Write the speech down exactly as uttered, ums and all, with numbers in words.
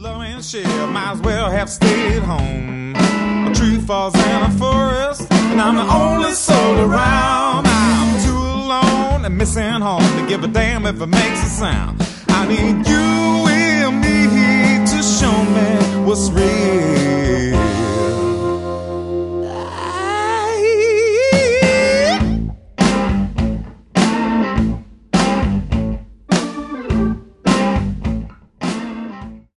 love and share, might as well have stayed home. A tree falls in a forest, and I'm the only soul around. I'm too alone and missing home to give a damn if it makes a sound. I need you and me to show me what's real.